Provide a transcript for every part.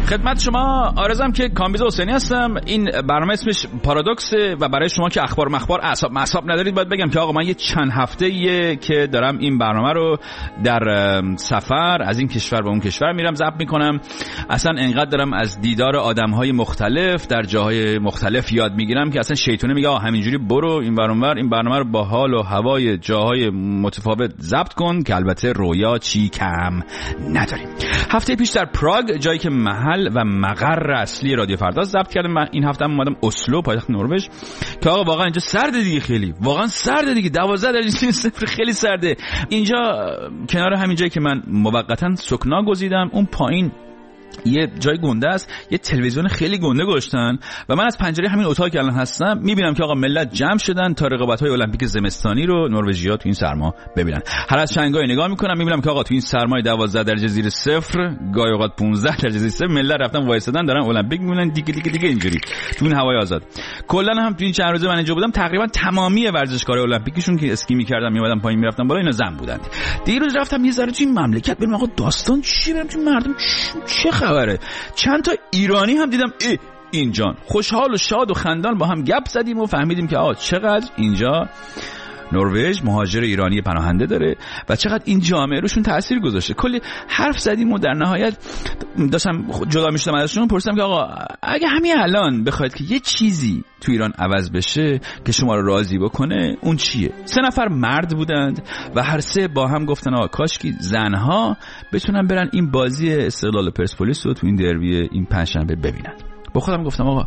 خدمت شما آرزم که کامبیز حسینی هستم. این برنامه اسمش پارادوکسه و برای شما که اخبار مخبار اعصاب ندارید باید بگم که آقا من یه چند هفته‌ایه که دارم این برنامه رو در سفر از این کشور به اون کشور میرم ضبط میکنم. اصلا انقدر دارم از دیدار آدم‌های مختلف در جاهای مختلف یاد میگیرم که اصلا شیطونه میگه همینجوری برو این ور اونور، این برنامه رو با حال و هوای جاهای متفاوت ضبط کن که البته رویا چی کم نداریم. هفته پیش در پراگ، جایی که محل و مقر اصلی رادیو فردا ضبط کردم. من این هفته هم اومدم اسلو، پایتخت نروژ، که آقا واقعا اینجا سرده دیگه، خیلی واقعا سرده دیگه، 12 درجه صفر خیلی سرده اینجا. کنار همین جایی که من موقتا سکنا گزیدم، اون پایین یه جای گنده است، یه تلویزیون خیلی گنده گذاشتن و من از پنجره همین اتاقی که الان هستم میبینم که آقا ملت جمع شدن تا رقابت‌های المپیک زمستانی رو نروژی‌ها تو این سرما ببینن. هر از چند گاهی نگاه میکنم میبینم که آقا تو این سرمای 12 درجه زیر صفر، گاهی اوقات 15 درجه زیر صفر، ملت رفتن وایسادن دارن المپیک میبینن دیگه اینجوری تو این هوای آزاد. کلا هم تو این چند روزه من اینجا بودم تقریبا تمامی ورزشکارای المپیکشون که اسکی می‌کردن میومدن پایین میرفتن بالا، اینا زن بودند. دیروز رفتم یه ذره تو این مملکت ببینم آقا داستان چی، ببینم تو مردم چه خبره. چند تا ایرانی هم دیدم اینجا خوشحال و شاد و خندان با هم گپ زدیم و فهمیدیم که چقدر اینجا نروژ مهاجر ایرانی پناهنده داره و چقدر این جامعه روشون تأثیر گذاشته. کلی حرف زدیم و در نهایت داشتم جدا میشدم ازشون، پرسیدم که آقا اگه همین الان بخواید که یه چیزی تو ایران عوض بشه که شما رو راضی بکنه اون چیه؟ 3 نفر مرد بودند و هر سه با هم گفتن آقا کاشکی زنها بتونن برن این بازی استقلال پرسپولیس رو تو این دربی این پنجشنبه ببینن. با خودم گفتم آقا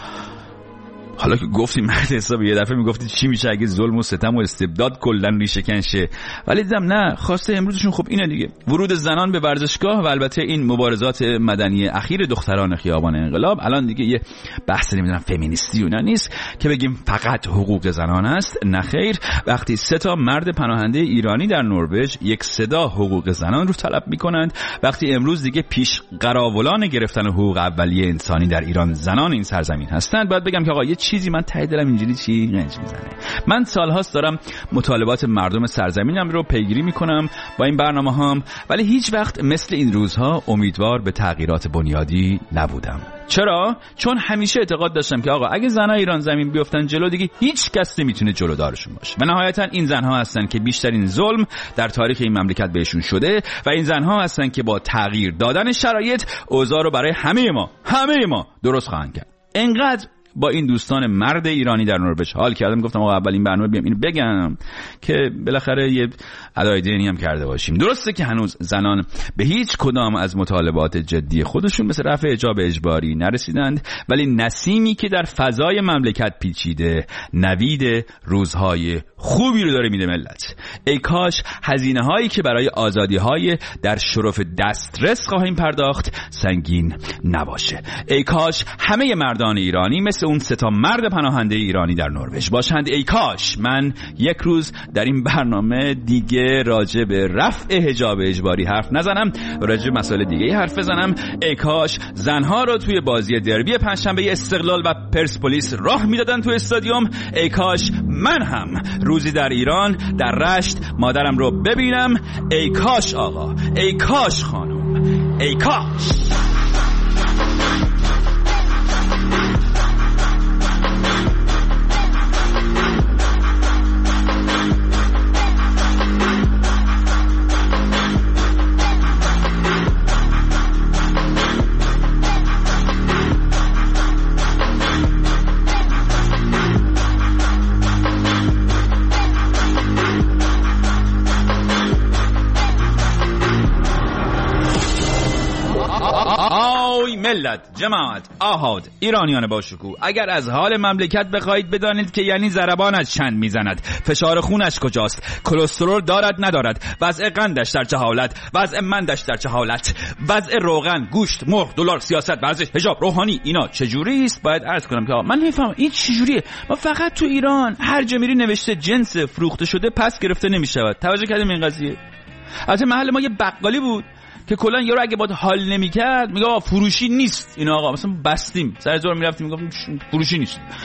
حالا که گفتی مرد حساب، یه دفعه میگفتی چی میشه اگه ظلم و ستم و استبداد کلا ریشه‌کن شه، ولی دیدم نه، خواسته امروزشون خب اینه دیگه، ورود زنان به ورزشگاه و البته این مبارزات مدنی اخیر دختران خیابان انقلاب. الان دیگه یه بحث نمیدونم فمینیستی و اینا نیست که بگیم فقط حقوق زنان است، نه خیر. وقتی 3 تا مرد پناهنده ایرانی در نروژ یک صدا حقوق زنان رو طلب میکنند، وقتی امروز دیگه پیش قراولان گرفتن حقوق اولیه انسانی در ایران زنان این سرزمین هستند، باید بگم که آقا چیزی من ته دلم اینجوری چی گنج میزنه. من سالهاست دارم مطالبات مردم سرزمینم رو پیگیری میکنم با این برنامه‌هام، ولی هیچ وقت مثل این روزها امیدوار به تغییرات بنیادی نبودم. چرا؟ چون همیشه اعتقاد داشتم که آقا اگه زنای ایران زمین بیفتن جلو دیگه هیچ کس نمیتونه جلودارشون باشه. و نهایتا این زنها هستن که بیشترین ظلم در تاریخ این مملکت بهشون شده و این زنها هستن که با تغییر دادن شرایط اوضاع رو برای همه ما درست خواهند کرد. انقدر با این دوستان مرد ایرانی در نروژ حال کردم، گفتم آقا اول این برنامه بیام اینو بگم که بالاخره یه ادای دینی هم کرده باشیم. درسته که هنوز زنان به هیچ کدام از مطالبات جدی خودشون مثل رفع حجاب اجباری نرسیدند، ولی نسیمی که در فضای مملکت پیچیده نوید روزهای خوبی رو داره میده ملت. ای کاش هزینه هایی که برای آزادی های در شرف دسترس خواهیم پرداخت سنگین نباشه. ای کاش همه مردان ایرانی مثل اون 3 تا مرد پناهنده ایرانی در نروژ باشند. ای کاش من یک روز در این برنامه دیگه راجع به رفع حجاب اجباری حرف نزنم، راجع به مسائل دیگه حرف بزنم. ای کاش زنها رو توی بازی دربی پنجشنبه استقلال و پرسپولیس راه میدادن تو استادیوم. ای کاش من هم روزی در ایران در رشت مادرم رو ببینم. ای کاش آقا، ای کاش خانم، ای کاش. ملت، جماعت، آهاد، ایرانیان با شکوه، اگر از حال مملکت بخواهید بدانید که یعنی ضربانش چند میزند، فشار خونش کجاست، کلسترول دارد ندارد، وضع قندش در چه حالت، وضع مندش در چه حالت، وضع روغن، گوشت، مرغ، دلار، سیاست، ورزش، حجاب، روحانی، اینا چجوری است؟ باید عرض کنم که من نمیفهمم این چجوریه. ما فقط تو ایران هر جا میری نوشته جنس فروخته شده پس گرفته نمیشود. توجه کردیم این قضیه؟ البته محل ما یه بقالی بود که کلا یارو اگه باید حال نمیکرد میگه آقا فروشی نیست این آقا، مثلا بستیم سر زور میرفتیم میگفتیم فروشی نیست.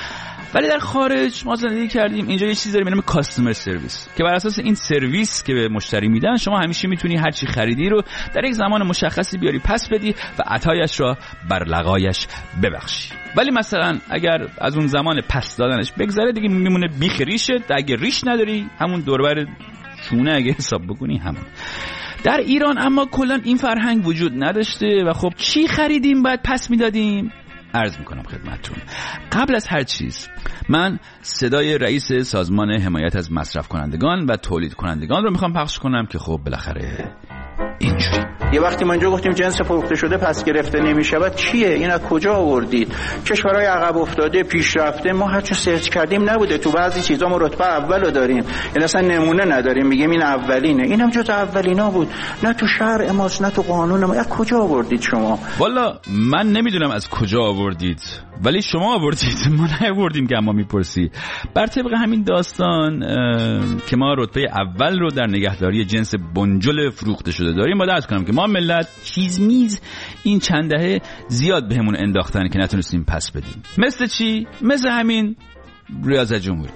ولی در خارج ما زندگی کردیم، اینجا یه چیزی داریم به نام کاستمر سرویس که بر اساس این سرویس که به مشتری میدن شما همیشه میتونی هر چی خریدی رو در یک زمان مشخصی بیاری پس بدی و عطایش را بر لقایش ببخشی. ولی مثلا اگر از اون زمان پس دادنش بگذره دیگه میمونه بیخ ریشه. اگه ریش نداری همون دوربر چونه اگه حساب بکنی همون. در ایران اما کلا این فرهنگ وجود نداشته و خب چی خریدیم بعد پس میدادیم. عرض میکنم خدمتتون، قبل از هر چیز من صدای رئیس سازمان حمایت از مصرف کنندگان و تولید کنندگان رو میخوام پخش کنم که خب بالاخره اینجوری یه وقتی ما اینجا گفتیم جنس فروخته شده پس گرفته نمیشود، چیه این؟ از کجا آوردید؟ کشورهای عقب افتاده پیشرفته ما هرچی سرچ کردیم نبوده، تو بعضی چیزا ما رتبه اولو داریم، یعنی اصلا نمونه نداریم میگیم این اولینه. اینم جز اولینا بود، نه تو شرع ماست نه تو قانون ما. از کجا آوردید شما؟ والا من نمیدونم از کجا آوردید، ولی شما آوردید، ما نیاوردیم که اما میپرسی. بر طبق همین داستان که ما رتبه اول رو در نگهداری جنس بنجل فروخته شده داریم، باید عرض کنم که ما ملت چیز میز این چند دهه زیاد بهمون انداختن که نتونستیم پس بدیم. مثل چی؟ مثل همین ریاست جمهوری.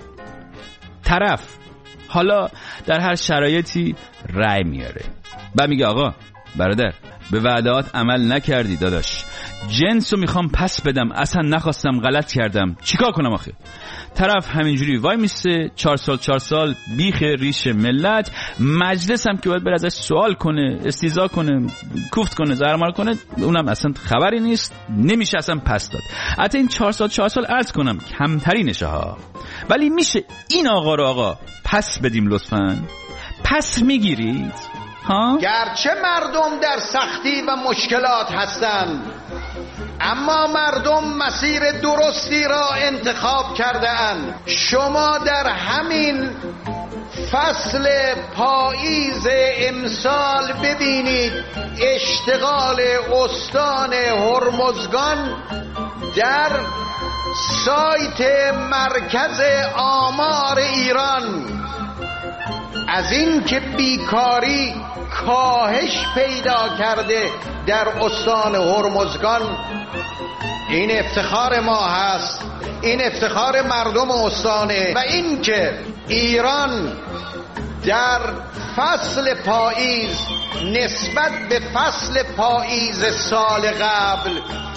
طرف حالا در هر شرایطی رأی میاره و میگه آقا برادر به وعدات عمل نکردی داداش، جنس رو میخوام پس بدم، اصلا نخواستم، غلط کردم، چیکار کنم آخه؟ طرف همینجوری وای میسته 4 سال بیخ ریش ملت. مجلس هم که باید بره ازش سوال کنه، استیضاح کنه، کوفت کنه، زرمار کنه، اونم اصلا خبری نیست، نمیشه اصلا پس داد. حتی این 4 سال عرض کنم کمترینشه ها. ولی میشه این آقا رو آقا پس بدیم لطفاً؟ پس میگیرید؟ ها؟ گرچه مردم در سختی و مشکلات هستند، اما مردم مسیر درستی را انتخاب کرده اند. شما در همین فصل پاییز امسال ببینید اشتغال استان هرمزگان در سایت مرکز آمار ایران از این که بیکاری کاهش پیدا کرده در استان هرمزگان. این افتخار ما هست، این افتخار مردم استانه. و این که ایران در فصل پاییز نسبت به فصل پاییز سال قبل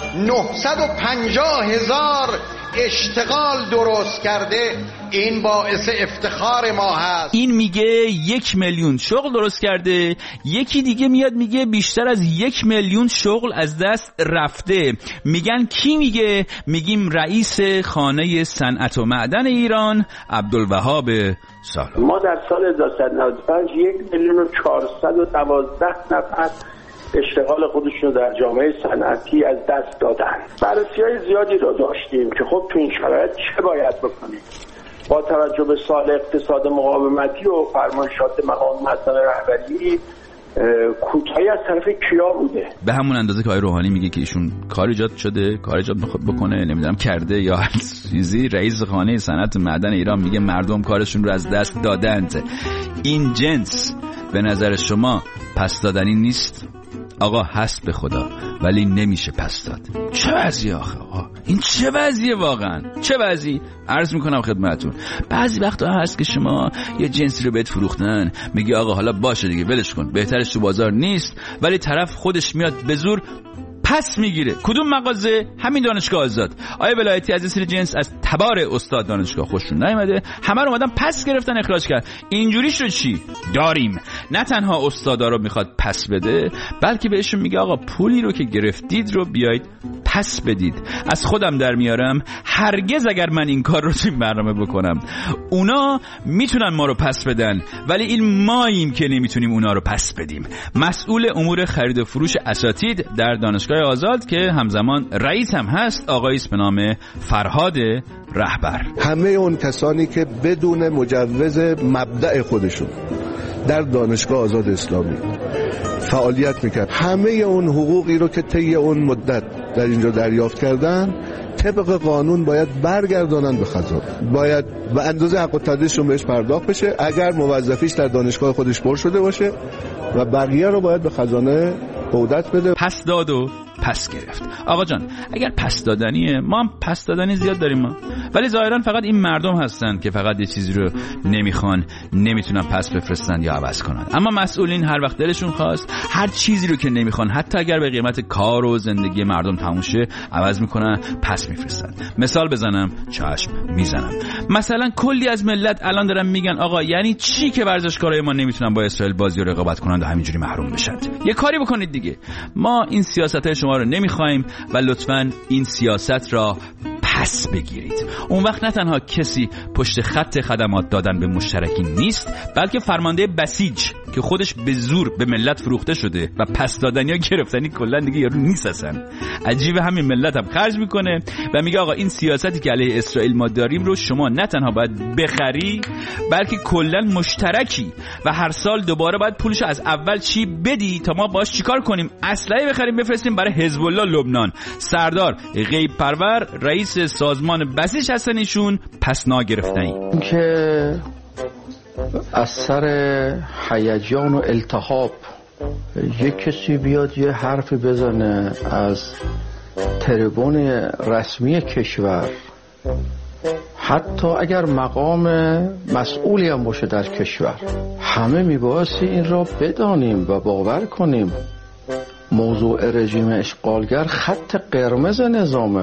950,000 اشتغال درست کرده، این باعث افتخار ما هست. این میگه 1,000,000 شغل درست کرده، یکی دیگه میاد میگه بیشتر از 1,000,000 شغل از دست رفته. میگن کی میگه؟ میگیم رئیس خانه صنعت و معدن ایران عبدالوهاب سالار. ما در سال 1995 1,412,000 نفر اشتغال خودشون در جامعه صنعتی از دست دادن. بررسی‌های زیادی رو داشتیم که خب تو این شرایط چه باید بکنیم. با توجه به سال اقتصاد مقاومتی و فرمایشات مقام مسئول رهبری کوتاهی از طرف کیا بوده؟ به همون اندازه که آقای روحانی میگه که ایشون کار ایجاد شده، کار ایجاد بکنه، نمیدونم کرده یا هر چیزی. رئیس خانه صنعت معدن ایران میگه مردم کارشون رو از دست دادند. این جنس به نظر شما پس دادنی نیست؟ آقا هست به خدا، ولی نمیشه پس داد. چه وضعیه آخه آقا؟ این چه وضعیه واقعا؟ چه وضعی؟ عرض میکنم خدمتتون بعضی وقتا هست که شما یه جنسی رو بهت فروختن، میگی آقا حالا باشه دیگه ولش کن، بهترش تو بازار نیست، ولی طرف خودش میاد به زور پس میگیره. کدوم مغازه؟ همین دانشگاه آزاد. آیا ولایتی از سری جنس از تبار استاد دانشگاه خوششون نیومده، همه رو اومدن پس گرفتن، اخراج کرد. اینجوری شد چی؟ داریم نه تنها استادا رو میخواد پس بده، بلکه بهشون میگه آقا پولی رو که گرفتید رو بیایید پس بدید. از خودم در میارم، هرگز اگر من این کار رو تو این برنامه بکنم اونا میتونن ما رو پس بدن، ولی این ماییم که نمیتونیم اونا رو پس بدیم. مسئول امور خرید و فروش اساتید در دانشگاه آزاد که همزمان رئیس هم هست آقایی است به نام فرهاد رهبر. همه اون کسانی که بدون مجوز مبدأ خودشون در دانشگاه آزاد اسلامی فعالیت میکرد، همه اون حقوقی رو که طی اون مدت در اینجا دریافت کردن طبق قانون باید برگردانن به خزانه، باید به اندازه حق و تقدیرشون بهش پرداخت بشه اگر موظفیش در دانشگاه خودش پر شده باشه، و بقیه رو باید به خزانه عودت بده. پس داد و پس گرفت. آقا جان اگر پس دادنیه، ما هم پس دادنی زیاد داریم ما، ولی ظاهرا فقط این مردم هستن که فقط یه چیزی رو نمیخوان، نمیتونن پس بفرستن یا عوض کنن. اما مسئولین هر وقت دلشون خواست هر چیزی رو که نمیخوان، حتی اگر به قیمت کار و زندگی مردم تموم شه، عوض میکنن، پس میفرستن. مثال بزنم، چشم میزنم. مثلا کلی از ملت الان دارن میگن آقا یعنی چی که ورزشکارای ما نمیتونن با اسرائیل بازی و رقابت کنن و همینجوری محروم بشن؟ یه کاری بکنید دیگه. ما این سیاست‌های شما رو نمیخوایم و لطفاً این سیاست را پس بگیرید. اون وقت نه تنها کسی پشت خط خدمات دادن به مشترکی نیست، بلکه فرمانده بسیج که خودش به زور به ملت فروخته شده و پس دادنی ها گرفتنی کلا دیگه یارو نیست اصلا. عجیبه همین ملت هم خرج میکنه و میگه آقا این سیاستی که علیه اسرائیل ما داریم رو شما نه تنها باید بخری، بلکه کلا مشترکی و هر سال دوباره باید پولش از اول چی بدی تا ما باش چیکار کنیم؟ اسلحه بخریم بفرستیم برای حزب الله لبنان. سردار غیب پرور رئیس سازمان بسیج هستن ایشون، پس ناگرفتنی. که از سر هیجان و التهاب یک کسی بیاد یه حرفی بزنه از تریبون رسمی کشور، حتی اگر مقام مسئولی هم باشه در کشور، همه میبایستی این را بدانیم و باور کنیم موضوع رژیم اشغالگر خط قرمز نظامه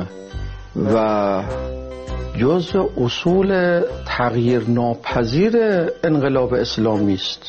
و جزء اصول تغییر ناپذیر انقلاب اسلامی است.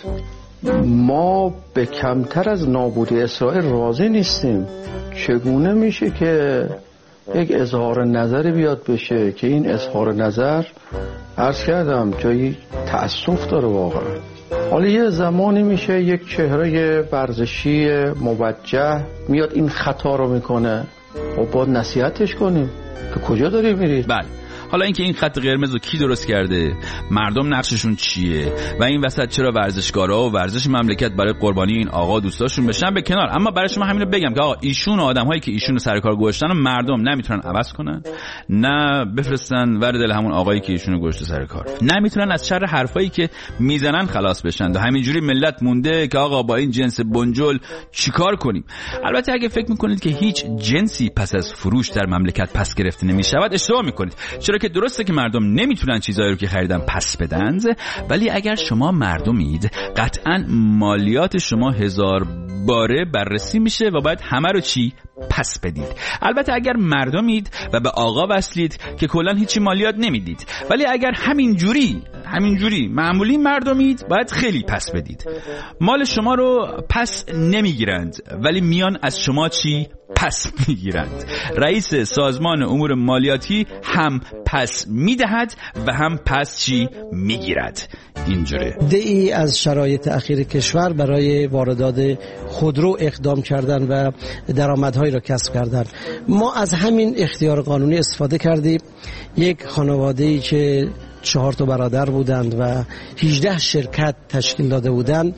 ما به کمتر از نابودی اسرائیل راضی نیستیم. چگونه میشه که یک اظهار نظری بیاد بشه که این اظهار نظر عرض کردم جایی تأسف داره واقعا. حالا یه زمانی میشه یک چهره ورزشی موجه میاد این خطا رو میکنه و باید نصیحتش کنیم که کجا داری میرید. بله، حالا اینکه این خط قرمز رو کی درست کرده، مردم نقششون چیه و این وسط چرا ورزشکارا و ورزش مملکت برای قربانی این آقا دوستاشون بشن به کنار. اما برای شما همین رو بگم که آقا ایشون و آدم‌هایی که ایشون رو سر کار گذاشتن و مردم نمیتونن عوض کنن، نه بفرستن ور دل همون آقایی که ایشونو گذاشته سر کار، نمیتونن از شر حرفایی که میزنن خلاص بشن و همینجوری ملت مونده که آقا با این جنس بنجل چیکار کنیم. البته اگه فکر میکنید که هیچ جنسی پس از فروش در مملکت پس گرفته نمیشود، اشتباه میکنید. چرا که درسته که مردم نمیتونن چیزایی رو که خریدن پس بدن، ولی اگر شما مردمید قطعاً مالیات شما 1000 باره بررسی میشه و باید همه رو چی پس بدید. البته اگر مردمید و به آقا وصلید که کلا هیچی مالیات نمیدید، ولی اگر همینجوری معمولی مردمید باید خیلی پس بدید. مال شما رو پس نمیگیرند ولی میان از شما چی پس میگیرند. رئیس سازمان امور مالیاتی هم پس میدهد و هم پس چی میگیرد. اینجوره. دهی از شرایط اخیر کشور برای واردات خودرو اقدام کردن و درآمدهایی را کسب کردن. ما از همین اختیار قانونی استفاده کردیم. یک خانواده‌ای که 4 برادر بودند و 18 شرکت تشکیل داده بودند،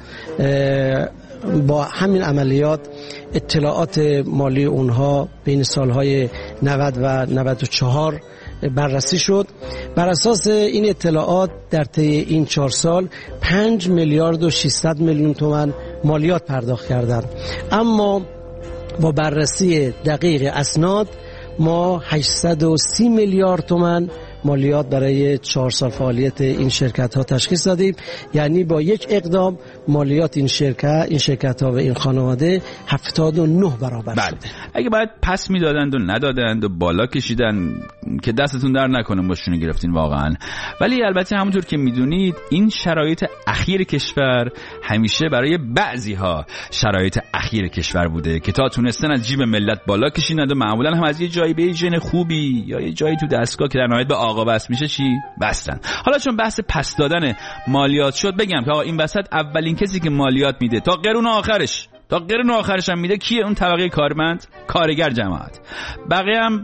با همین عملیات اطلاعات مالی اونها بین سالهای 90 و 94 بررسی شد. بر اساس این اطلاعات در طی این 4 سال 5 میلیارد و 600 میلیون تومان مالیات پرداخت کردند. اما با بررسی دقیق اسناد ما 830 میلیارد تومان مالیات برای 4 سال فعالیت این شرکت ها تشخیص دادیم. یعنی با یک اقدام مالیات این شرکت ها و این خانواده 79 برابر شده. اگه باید پس میدادند و ندادند و بالا کشیدن که دستتون در نکنه باشونو گرفتین واقعا. ولی البته همونطور که میدونید این شرایط اخیر کشور همیشه برای بعضی ها شرایط اخیر کشور بوده که تا تونستن از جیب ملت بالا کشیدند و معمولا هم از یه جایی به جن خوبی یا یه جایی تو دستگاه که در نهایت به آقا بس میشه چی بستن. حالا چون بحث پس دادن مالیات شد بگم که آقا این وسط اولین کسی که مالیات میده تا قرون آخرش هم میده کیه؟ اون طبقه کارمند، کارگر جماعت. بقیه هم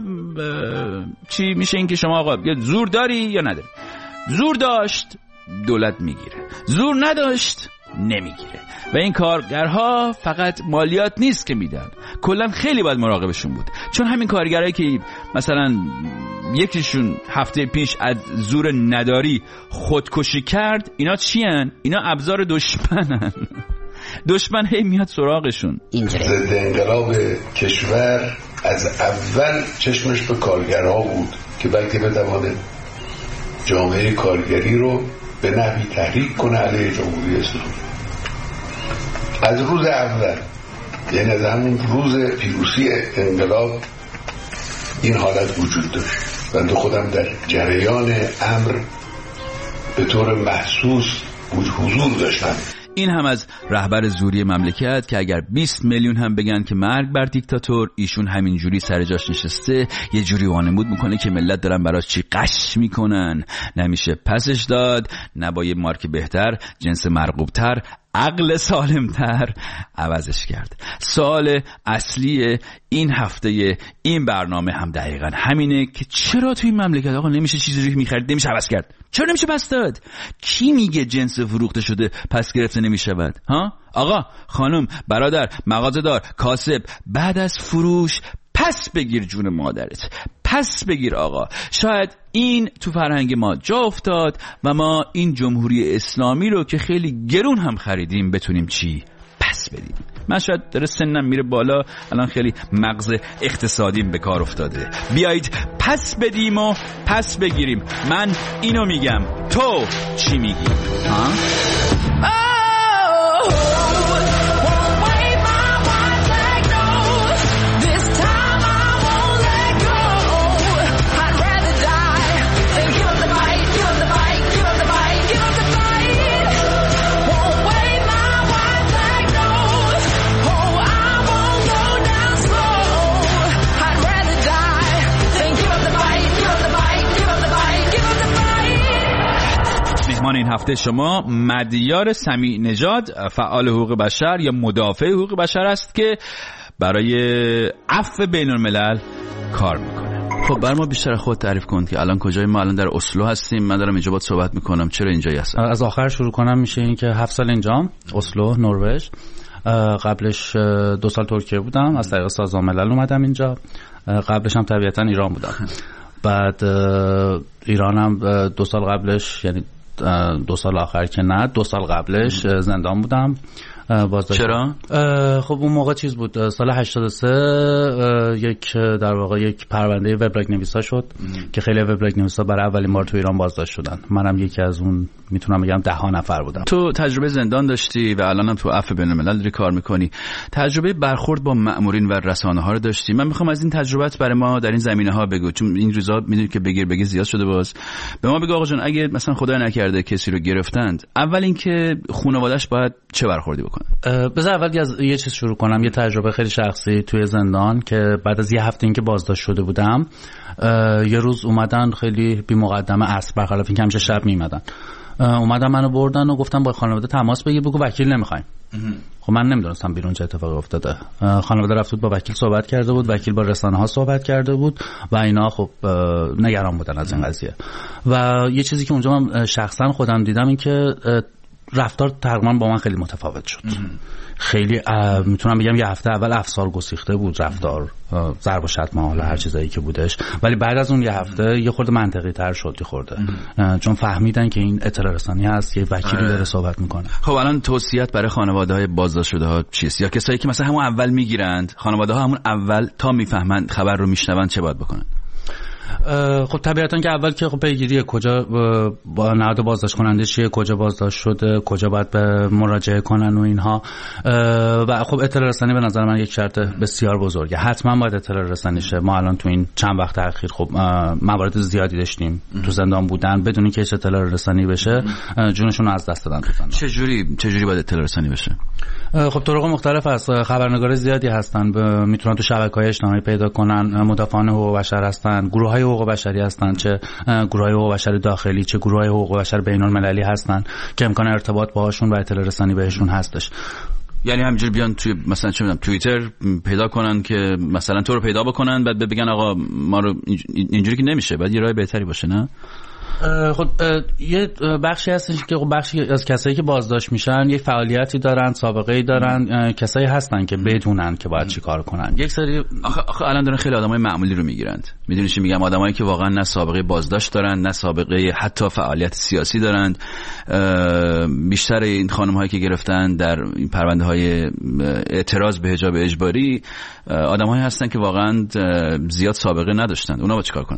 چی میشه؟ این که شما آقا یا زور داری یا نداری. زور داشت دولت میگیره، زور نداشت نمیگیره. و این کارگرها فقط مالیات نیست که میدن، کلا خیلی باید مراقبشون بود. چون همین کارگرایی که مثلا یکیشون هفته پیش از زور نداری خودکشی کرد، اینا چی هن؟ اینا ابزار دشمنن. دشمن هی میاد سراغشون. ضد انقلاب کشور از اول چشمش به کارگرها بود که بلکه بتواند جامعه کارگری رو به نحوی تحریک کنه علیه جمهوری اسلامی. از روز اول، یعنی از همون روز پیروزی انقلاب این حالت وجود داشت. من خودم در جریان امر به طور محسوس حضور داشتم. این هم از رهبر زوری مملکت که اگر 20 میلیون هم بگن که مرگ بر دیکتاتور، ایشون همین جوری سر جاش نشسته یه جوری وانمود میکنه که ملت دارن براش چی قش میکنن. نمیشه پسش داد، نه با یه مارک بهتر، جنس مرغوبتر، عقل سالمتر عوضش کرد. سوال اصلی این هفته این برنامه هم دقیقا همینه که چرا توی این مملکت آقا نمیشه چیزی رو میخرید نمیشه عوض کرد؟ چرا نمیشه پس داد؟ کی میگه جنس فروخته شده پس گرفته نمیشود؟ ها آقا، خانم، برادر، مغازه‌دار، کاسب، بعد از فروش پس بگیر جون مادرت، پس بگیر آقا. شاید این تو فرهنگ ما جا افتاد و ما این جمهوری اسلامی رو که خیلی گرون هم خریدیم بتونیم چی؟ پس بدیم. من شاید داره سنم میره بالا، الان خیلی مغز اقتصادیم به کار افتاده. بیایید پس بدیم و پس بگیریم. من اینو میگم، تو چی میگی؟ ها؟ مهمان این هفته شما مدیار سمیع نژاد، فعال حقوق بشر یا مدافع حقوق بشر است که برای عفو بین الملل کار میکنه. خب بر ما بیشتر خود تعریف کن که الان کجای ما؟ الان در اسلو هستیم، من دارم اینجا باهات صحبت میکنم. چرا اینجایی هستم؟ از آخر شروع کنم. میشه این که 7 سال اینجام، اسلو، نروژ. قبلش 2 سال ترکیه بودم، از طریق سازمان ملل اومدم اینجا. قبلش هم طبیعتا ایران بودم. بعد ایرانم 2 سال قبلش، یعنی 2 سال آخر که نه، 2 سال قبلش زندان بودم. چرا؟ خب اون موقع چیز بود، سال 83 در واقع یک پرونده وبلاگ نویسا شد که خیلی وبلاگ نویسا برای اولین بار تو ایران بازداشت شدن. منم یکی از اون، میتونم بگم 10 نفر بودم. تو تجربه زندان داشتی و الانم تو عفو بین الملل داری کار میکنی. تجربه برخورد با مأمورین و رسانه‌ها رو داشتی. من میخوام از این تجربت برای ما در این زمینه‌ها بگو، چون این روزا میدونی که بگیر زیاد شده. باز به ما بگو آقا جان، اگه مثلا خدای نکرده کسی رو گرفتند، اول اینکه خانواده‌اش باید چه برخوردی بکنه؟ بذار اول از یه چیز شروع کنم، یه تجربه خیلی شخصی توی زندان که بعد از یه هفته اینکه بازداشت شده بودم، یه روز اومدن خیلی بی مقدمه عصر، برخلاف اینکه همیشه شب میمدن، اومدن منو بردن و گفتن با خانواده تماس بگیر، بگو وکیل نمیخوایم. خب من نمیدونستم بیرون چه اتفاقی افتاده. خانواده رفت بود با وکیل صحبت کرده بود، وکیل با رسانه‌ها صحبت کرده بود و اینا خب نگران بودن از این قضیه. و یه چیزی که اونجا من شخصا خودم دیدم این که رفتار تقریبا با من خیلی متفاوت شد. خیلی میتونم بگم یه هفته اول افسار گسیخته بود رفتار، ضرب و شتم، حالا هر چیزایی که بودش، ولی بعد از اون یه هفته یه خورده منطقی تر شد، یه خورده چون فهمیدن که این اطلاع رسانی هست، یه وکیلی داره صحبت میکنه. خب الان توصیت برای خانواده‌های بازداشت شده ها چیست؟ یا کسایی که مثلا همون اول میگیرند، خانواده‌ها همون اول تا میفهمن خبر رو میشنون چه باید بکنن؟ خب طبیعتا که اول که خب پیگیری کجا با نهاد بازداشت کننده چیه، کجا بازداشت شده، کجا باید به مراجعه کنن و اینها. و خب اطلاع رسانی به نظر من یک شرط بسیار بزرگه، حتما باید اطلاع رسانی شه. ما الان تو این چند وقت اخیر خب موارد زیادی داشتیم تو زندان بودن بدون اینکه اطلاع رسانی بشه جونشون رو از دست دادن تو زندان. چجوری باید اطلاع رسانی بشه؟ خب طرق مختلف هست. خبرنگار زیادی هستن، میتونن تو شبکه‌های اجتماعی پیدا کنن، مدافعان حقوق بشر هستن، گروه‌های حقوق بشری هستن، چه گروه‌های حقوق بشر داخلی چه گروه‌های حقوق بشر بین‌المللی هستن که امکان ارتباط باهاشون و اطلاع رسانی بهشون هستش. یعنی همینجوری بیان توی مثلا چه می‌دونم توییتر پیدا کنن که مثلا تو رو پیدا بکنن، بعد بگن آقا ما رو اینجوری که نمیشه، بعد یه راه بهتری باشه، نه؟ خب یه بخشی هستش که بخشی از کسایی که بازداشت میشن یک فعالیتی دارن، سابقه‌ای دارن، کسایی هستن که بدونن که باید چی کار کنن. یک سری آخه الان دارن خیلی آدمای معمولی رو میگیرند. میدونی چی میگم؟ آدمایی که واقعا نه سابقه بازداشت دارن، نه سابقه حتی فعالیت سیاسی دارند. بیشتر این خانم‌هایی که گرفتن در این پرونده‌های اعتراض به حجاب اجباری آدم‌هایی هستن که واقعا زیاد سابقه نداشتن. اونا با چیکار کنن؟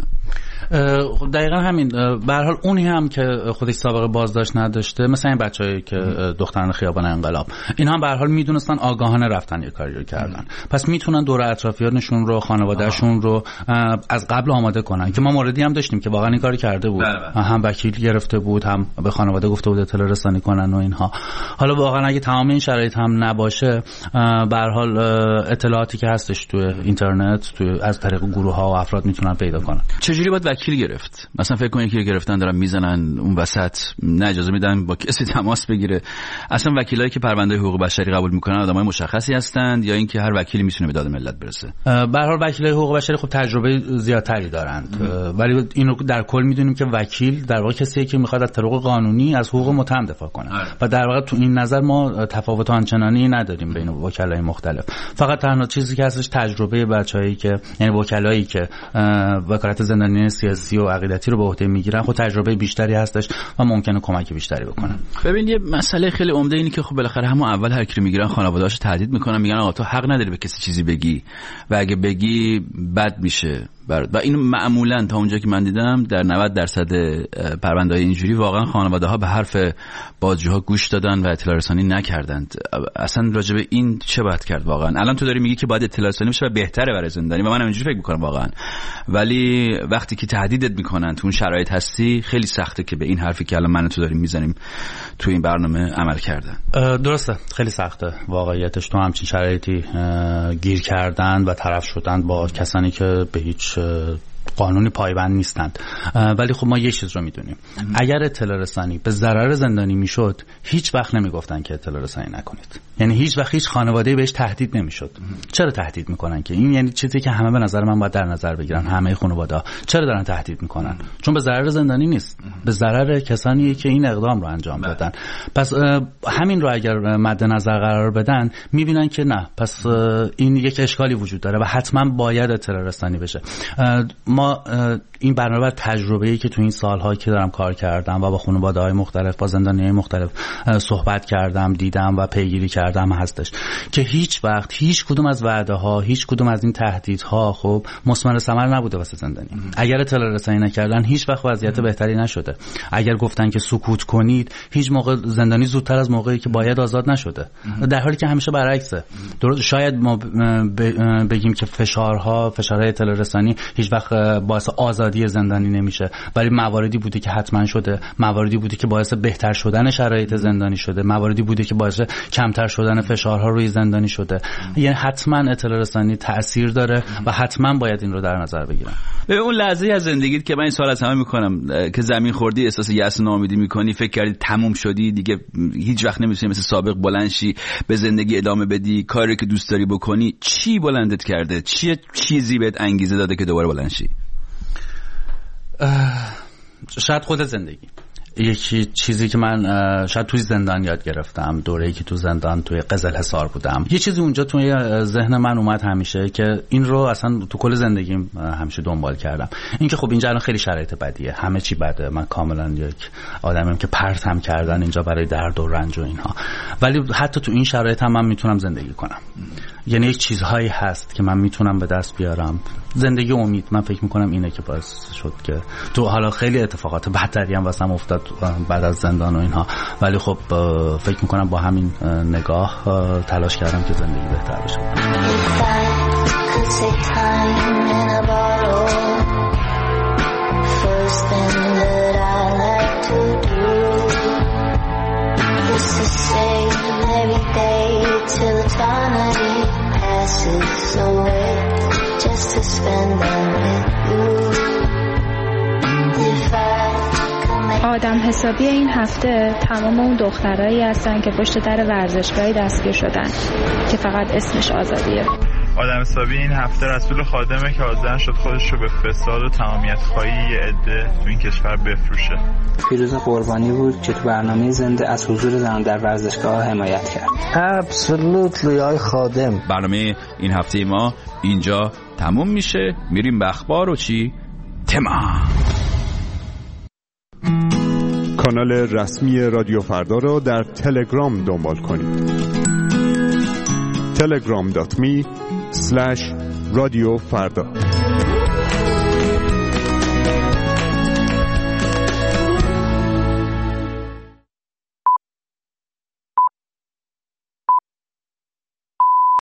دقیقاً همین. به هر حال اونی هم که خودش سابقه بازداشت نداشته، مثلا این بچه‌ای که دختران خیابان انقلاب، اینا هم به هر حال میدونستن آگاهانه رفتن یه کاری رو کردن، پس میتونن دور اطرافیانشون رو، خانواده‌شون رو از قبل آماده کنن. که ما موردی هم داشتیم که واقعا این کاری کرده بود، هم وکیل گرفته بود، هم به خانواده گفته بود اطلاع رسانی کنن و اینها. حالا واقعا اگه تمام این شرایط هم نباشه، به هر حال اطلاعاتی که هستش تو اینترنت، تو از طریق گروه‌ها و افراد میتونن پیدا کنن. چجوری باید وکیل گرفت؟ مثلا فکر کنید که گرفتن دارن میزنن اون وسط، نه اجازه میدن با کسی تماس بگیره. اصلا وکیلایی که پرونده حقوق بشری قبول میکنن آدمای مشخصی هستند یا اینکه هر وکیلی میتونه به داد ملت برسه؟ به هر حال وکیلای حقوق بشری خب تجربه زیادتری دارند، ولی اینو در کل میدونیم که وکیل در واقع کسیه که میخواد از طریق قانونی از حقوق متهم دفاع کنه و در واقع تو این نظر ما تفاوت آنچنانی نداریم بین وکلای مختلف. فقط تنها چیزی که هستش تجربه بچه‌ای که، یعنی وکلایی که وکالت زندانیان سیاسی و عقیدتی رو به عهده میگیرن، خب تجربه بیشتری هستش و ممکنه کمک بیشتری بکنن. ببین یه مسئله خیلی عمده اینه که خب بالاخره همون اول هر کی رو میگیرن خانواده‌اش تهدید میکنن، میگن آقا تو حق نداری به کسی چیزی بگی و اگه بگی بد میشه. و این معمولا تا اونجا که من دیدم در 90% پرونده‌های اینجوری واقعا خانواده‌ها به حرف بازجوها گوش دادن و اطلاع رسانی نکردند. اصلا راجع به این چه باید کرد واقعا؟ الان تو داری میگی که باید اطلاع رسانی بشه و بهتره برای زندانی و من اینجوری فکر می‌کنم واقعا، ولی وقتی که تهدیدت میکنن تو اون شرایط هستی خیلی سخته که به این حرفی که الان من و تو داریم میزنیم تو این برنامه عمل کردن. درسته، خیلی سخته واقعیتش تو همچین شرایطی گیر کردن و طرف شدن با کسانی که به هیچ قانونی پایبند نیستند. ولی خب ما یه چیز رو میدونیم، اگر اطلاع رسانی به ضرر زندانی میشد هیچ وقت نمیگفتن که اطلاع رسانی نکنید. یعنی هیچ وقت هیچ خانواده‌ای بهش تهدید نمیشد. چرا تهدید میکنن؟ که این یعنی چیزی که همه به نظر من باید در نظر بگیرن. همه خانواده‌ها چرا دارن تهدید میکنن؟ چون به ضرر زندانی نیست، به ضرر کسانی که این اقدام رو انجام دادن. پس همین رو اگر مد نظر قرار بدن میبینن که نه، پس این یک اشکالی وجود داره و حتما باید اطلاع رسانی بشه. ما این برنامه تجربه‌ای که تو این سال‌ها که دارم کار کردم و با خانواده‌های مختلف، با زندانی‌های مختلف صحبت کردم، دیدم و پیگیری کردم هستش که هیچ وقت هیچ کدوم از وعده‌ها، هیچ کدوم از این تهدیدها خب مثمر ثمر نبوده واسه زندانی. اگر اطلاع رسانی نکردن هیچ وقت وضعیت بهتری نشده. اگر گفتن که سکوت کنید، هیچ موقع زندانی زودتر از موقعی که باید آزاد نشده، در حالی که همیشه برعکسه. شاید ما بگیم که فشارهای اطلاع رسانی هیچ وقت باعث آزادی زندانی نمیشه، ولی مواردی بوده که حتما شده، مواردی بوده که باعث بهتر شدن شرایط زندانی شده، مواردی بوده که باعث کمتر شدن فشارها روی زندانی شده. یعنی حتما اطلاع رسانی تأثیر داره و حتما باید این رو در نظر بگیرن. به اون لحظه از زندگیت که من این سوال از همه میکنم که زمین خوردی، احساس یأس و ناامیدی میکنی، فکر کردی تموم شدی دیگه، هیچ وقت نمیتونی مثل سابق بلند شی، به زندگی ادامه بدی، کاری که دوست داری بکنی، چی بلندت کرده؟ چیزی بهت انگیزه داده که دوباره بلند شی؟ شاید خود زندگی. یکی چیزی که من شاید توی زندان یاد گرفتم، دوره‌ای که تو زندان توی قزلحصار بودم، یه چیزی اونجا توی ذهن من اومد همیشه که این رو اصلا تو کل زندگیم همیشه دنبال کردم، این که خب اینجا الان خیلی شرایط بدیه، همه چی بده، من کاملا یک آدمیم که پرتم کردن اینجا برای درد و رنج و اینها، ولی حتی تو این شرایط هم من میتونم زندگی کنم. یعنی یک چیزهایی هست که من میتونم به دست بیارم. زندگی امید، من فکر میکنم اینه که باعث شد که تو حالا خیلی اتفاقات بدتری هم واسم افتاد بعد از زندان و اینها، ولی خب فکر میکنم با همین نگاه تلاش کردم که زندگی بهتر بشه. آدم حسابی این هفته تمام اون دخترایی هستن که پشت در ورزشگاهی دستگیر شدن که فقط اسمش آزادیه. آدم حسابی این هفته رسول خادمه که حاضر شد خودش رو به فساد و تمامیت خواهی یه عده تو این کشور بفروشه. پیروز قربانی بود که تو برنامه زنده از حضور زنان در ورزشگاه حمایت کرد. Absolutely آی خادم. برنامه این هفته ما اینجا تموم میشه. میریم به اخبار و چی؟ تمام. کانال رسمی رادیو فردا را در تلگرام دنبال کنید. telegram.me/رادیو فردا